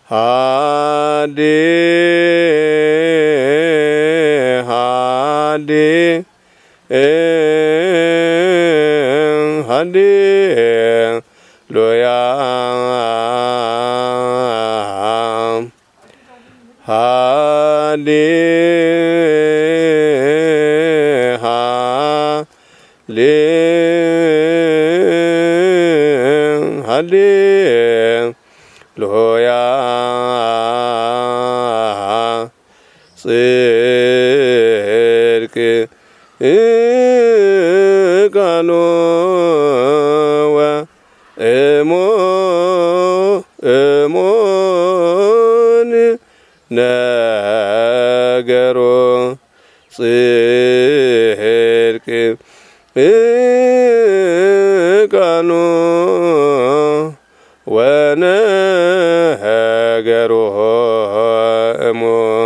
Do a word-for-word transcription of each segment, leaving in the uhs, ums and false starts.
ሃዲ ሃዲ ሃዲ ሎያ ሃዲ ሃሌ ሃሌ ሎያ ጽድቅ ቃሎ ወእሞ እሞን ነገሮ ጽድቅ ቃሎ ወነገሮ እሞ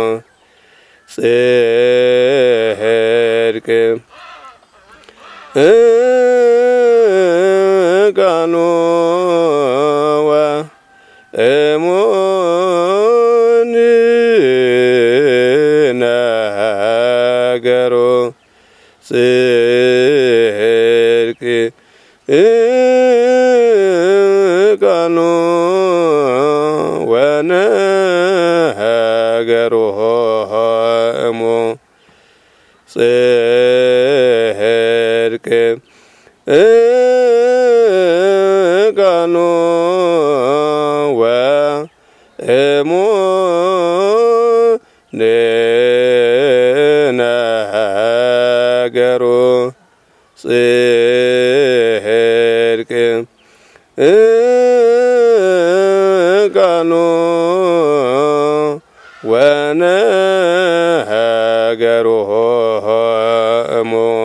ጽድቅ ቃሎ ወእሞን ነገሮ ጽድቅ ቃሎ ወነገሮ እሞ ጽድቅ ቃሎ ወእሞን ነገሮ ጽድቅ ቃሎ ወነገሮ እሞ